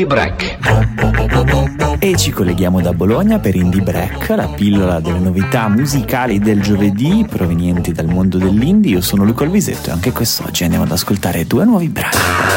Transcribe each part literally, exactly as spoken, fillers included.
Break. E ci colleghiamo da Bologna per Indie Break, la pillola delle novità musicali del giovedì provenienti dal mondo dell'indie. Io sono Luca Alvisetto e anche quest'oggi andiamo ad ascoltare due nuovi brani.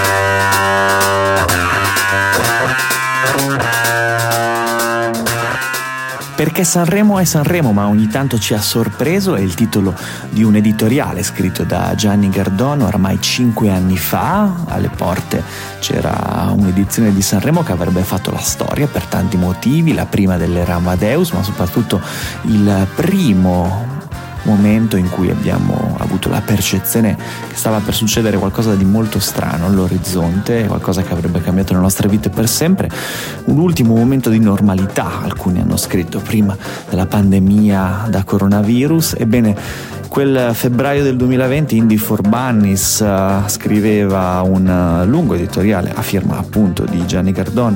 Perché Sanremo è Sanremo, ma ogni tanto ci ha sorpreso, è il titolo di un editoriale scritto da Gianni Gardone ormai cinque anni fa. Alle porte c'era un'edizione di Sanremo che avrebbe fatto la storia per tanti motivi, la prima dell'era Amadeus, ma soprattutto il primo momento in cui abbiamo avuto la percezione che stava per succedere qualcosa di molto strano all'orizzonte, qualcosa che avrebbe cambiato le nostre vite per sempre, un ultimo momento di normalità, alcuni hanno scritto, prima della pandemia da coronavirus. Ebbene, quel febbraio del duemilaventi Indie for Bunnies uh, scriveva un uh, lungo editoriale a firma appunto di Gianni Gardone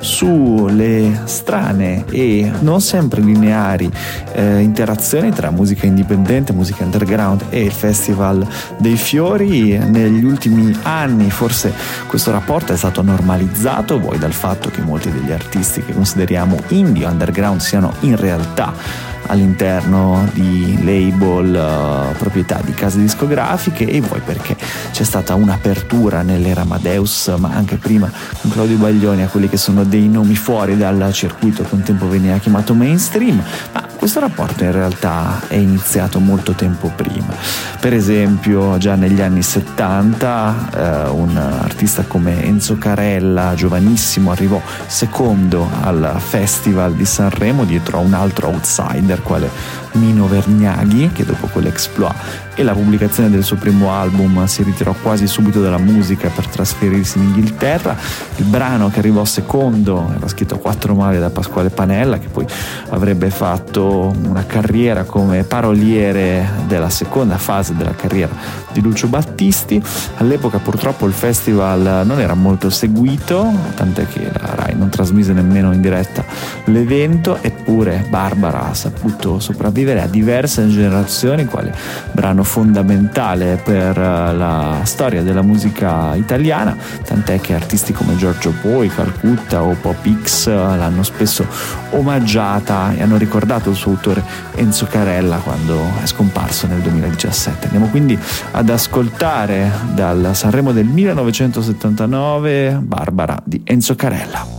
sulle strane e non sempre lineari eh, interazioni tra musica indipendente, musica underground e il Festival dei Fiori. Negli ultimi anni forse questo rapporto è stato normalizzato, vuoi dal fatto che molti degli artisti che consideriamo indie o underground siano in realtà all'interno di label, uh, proprietà di case discografiche, e poi perché c'è stata un'apertura nell'era Amadeus, ma anche prima con Claudio Baglioni, a quelli che sono dei nomi fuori dal circuito che un tempo veniva chiamato mainstream. Ma questo rapporto in realtà è iniziato molto tempo prima. Per esempio già negli anni settanta eh, un artista come Enzo Carella, giovanissimo, arrivò secondo al Festival di Sanremo dietro a un altro outsider quale Mino Vergnaghi, che dopo quell'exploit e la pubblicazione del suo primo album si ritirò quasi subito dalla musica per trasferirsi in Inghilterra. Il brano che arrivò secondo era scritto a quattro mani da Pasquale Panella, che poi avrebbe fatto una carriera come paroliere della seconda fase della carriera di Lucio Battisti. All'epoca purtroppo il festival non era molto seguito, tant'è che la Rai non trasmise nemmeno in diretta l'evento, eppure Barbara ha saputo sopravvivere a diverse generazioni quale brano fondamentale per la storia della musica italiana, tant'è che artisti come Giorgio Poi, Calcutta o Pop X l'hanno spesso omaggiata e hanno ricordato il suo autore Enzo Carella quando è scomparso nel duemiladiciassette. Andiamo quindi ad ascoltare dal Sanremo del millenovecentosettantanove Barbara di Enzo Carella.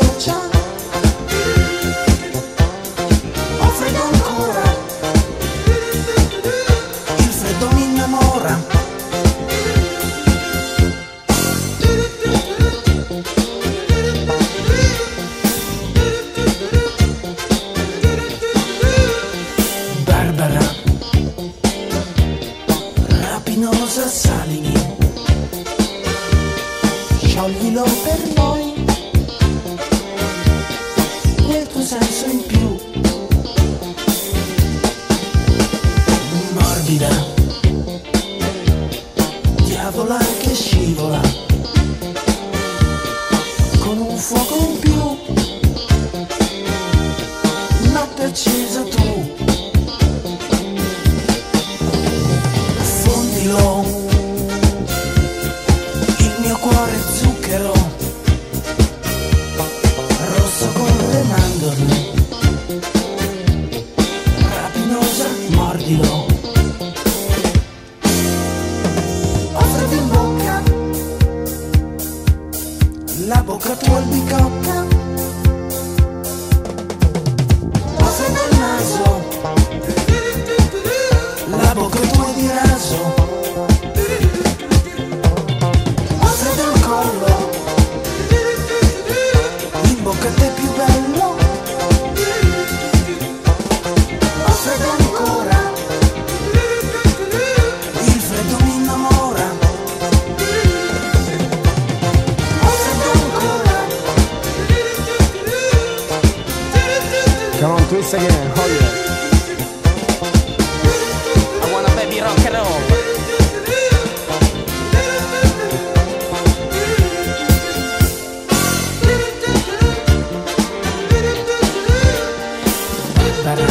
Offrido ancora deciso tu. Affondilo, il mio cuore è zucchero, rosso come le mandorle, rapinosa, mordilo. Ho freddo in bocca, la bocca tua albicocca. Ho freddo al naso, la bocca tua di raso. Ho freddo al collo, in bocca a te più bello. Ho freddo ancora, il freddo mi innamora. Ho freddo ancora. Come on, twist again, oh yeah. I wanna baby rock and roll. Barbara,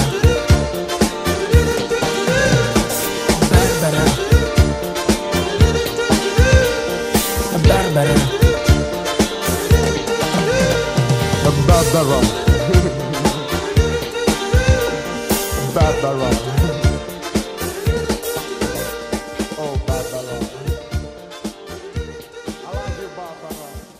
Barbara, Barbara. Barbara. Barbara. Oh, Barbara. I love you, Barbara.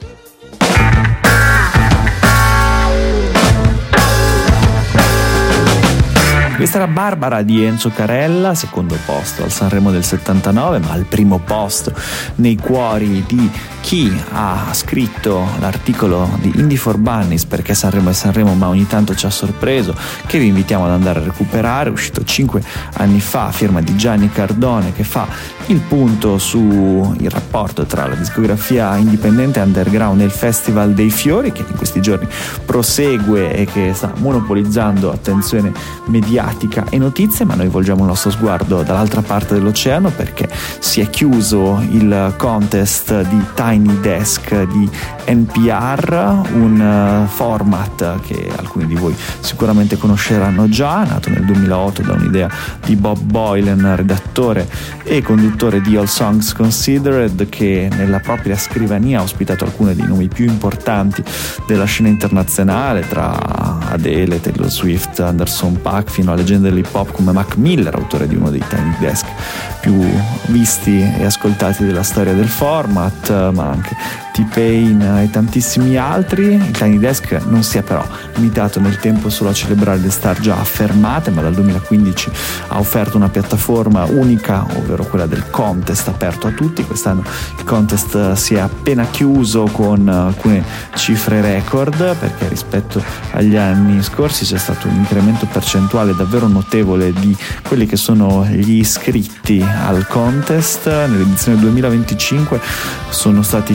Questa era Barbara di Enzo Carella, secondo posto al Sanremo del settantanove, ma al primo posto nei cuori di chi ha scritto l'articolo di Indie for Bunnies, perché Sanremo è Sanremo ma ogni tanto ci ha sorpreso, che vi invitiamo ad andare a recuperare, uscito cinque anni fa, firma di Gianni Cardone, che fa il punto sul rapporto tra la discografia indipendente e underground e il Festival dei Fiori, che in questi giorni prosegue e che sta monopolizzando attenzione mediatica e notizie, ma noi volgiamo il nostro sguardo dall'altra parte dell'oceano, perché si è chiuso il contest di Tiny Desk di N P R, un format che alcuni di voi sicuramente conosceranno già, nato nel duemilaotto da un'idea di Bob Boylan, redattore e conduttore di All Songs Considered, che nella propria scrivania ha ospitato alcuni dei nomi più importanti della scena internazionale, tra Adele, Taylor Swift, Anderson .Paak, fino a leggende dell'hip hop come Mac Miller, autore di uno dei Tiny Desk più visti e ascoltati della storia del format, ma anche T-Pain e tantissimi altri. Il Tiny Desk non si è però limitato nel tempo solo a celebrare le star già affermate, ma dal duemilaquindici ha offerto una piattaforma unica, ovvero quella del contest aperto a tutti. Quest'anno il contest si è appena chiuso con alcune cifre record, perché rispetto agli anni scorsi c'è stato un incremento percentuale davvero notevole di quelli che sono gli iscritti al contest. Nell'edizione duemilaventicinque sono stati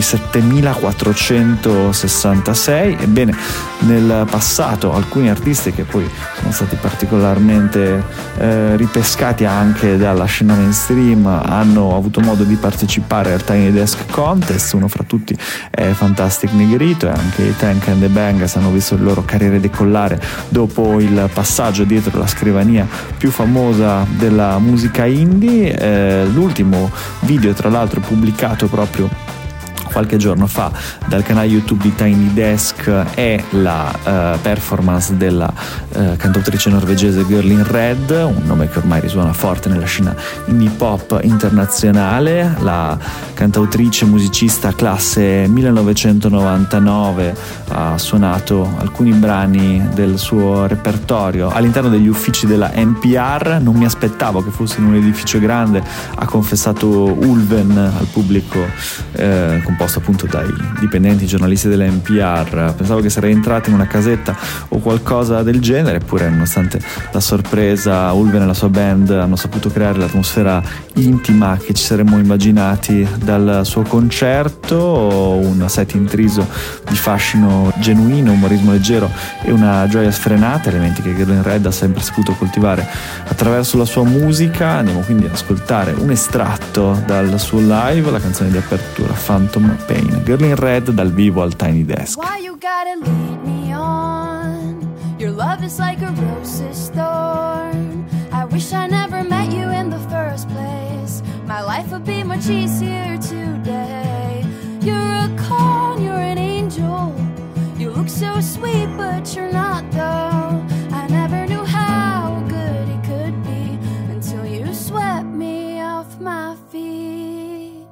settemilaquattrocentosessantasei. Ebbene, nel passato alcuni artisti che poi sono stati particolarmente eh, ripescati anche dalla scena mainstream hanno avuto modo di partecipare al Tiny Desk Contest. Uno fra tutti è Fantastic Negrito, e anche i Tank and the Bangas hanno visto le loro carriere decollare dopo il passaggio dietro la scrivania più famosa della musica indie. Eh, l'ultimo video, tra l'altro, pubblicato proprio qualche giorno fa dal canale YouTube di Tiny Desk, è la uh, performance della uh, cantautrice norvegese Girl in Red, un nome che ormai risuona forte nella scena indie pop internazionale. La cantautrice musicista classe millenovecentonovantanove ha suonato alcuni brani del suo repertorio all'interno degli uffici della N P R. Non mi aspettavo che fosse in un edificio grande, ha confessato Ulven al pubblico, eh, composto appunto dai dipendenti giornalisti della N P R. Pensavo che sarei entrato in una casetta o qualcosa del genere, eppure nonostante la sorpresa Ulven e la sua band hanno saputo creare l'atmosfera intima che ci saremmo immaginati dal suo concerto, un set intriso di fascino genuino, umorismo leggero e una gioia sfrenata, elementi che Girl in Red ha sempre saputo coltivare attraverso la sua musica. Andiamo quindi ad ascoltare un estratto dal suo live, la canzone di apertura Phantom Pain, Girl in Red dal vivo al Tiny Desk. Why you gotta lead me on? Your love is like a roses thorn. I wish I never met you in the first place. My life would be much easier today. You're a con, you're an angel. You look so sweet, but you're not though. I never knew how good it could be until you swept me off my feet.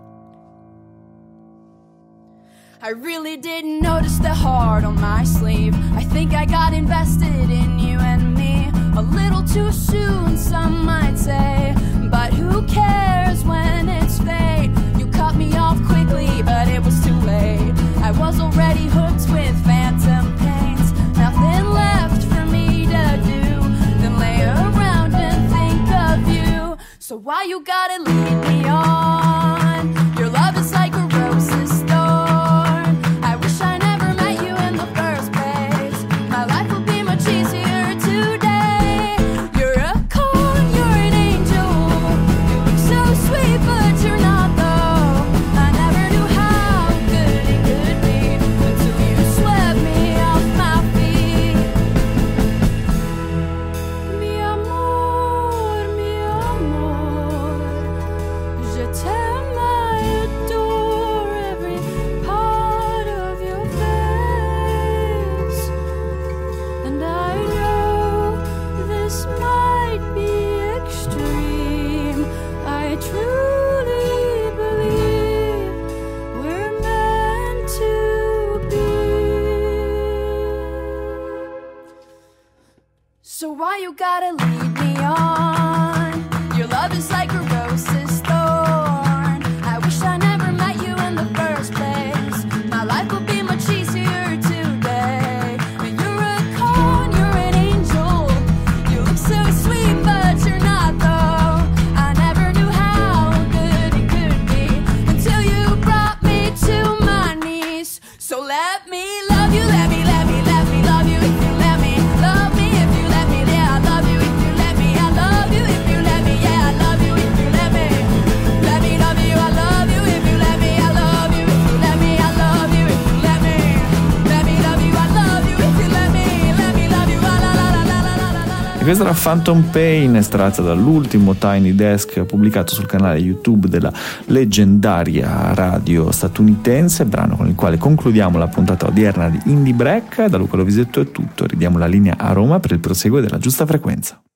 I really didn't notice the heart on my sleeve. I think I got invested in you and me a little too soon, some might say. But who cares when it's fate? You cut me off quickly, but it was too late. I was already hooked with phantom pains. Nothing left for me to do than lay around and think of you. So why you gotta lead me on? Your love is like a roses thorn. I wish I never met you in the first place. My life would be much easier today. You're a con, you're an angel. You look so sweet, but you're not though. I never knew how good it could be until you swept me off my feet. Mi amor, mi amor, je t'aime, I adore every part of your face. And I know this might be extreme. I truly believe we're meant to be. So why you gotta lead me on? Your love is like a roses thorn. I wish I never met you in the first place. My life would be much easier today. You're a con, you're an angel. You look so sweet, but you're not though. I never knew how good it could be until you brought me to my knees. So let me love you, let me, let me, let me love you if you let me. Love me if you let me, yeah, I love you if you let me. I love you if you let me, yeah, I love you if you let me. Let me love you, I love you if you let me. I love you if you let me, I love you if you let me. Let me love you, I love you if you let me. Let me love you, ah, la la la la la la la la. E questa era Phantom Pain, estratta dall'ultimo Tiny Desk pubblicato sul canale YouTube della leggendaria radio statunitense, brano con il quale concludiamo la puntata odierna di Indie Break. Da Luca Lovisetto è tutto, ridiamo la linea a Roma per il proseguo della giusta frequenza.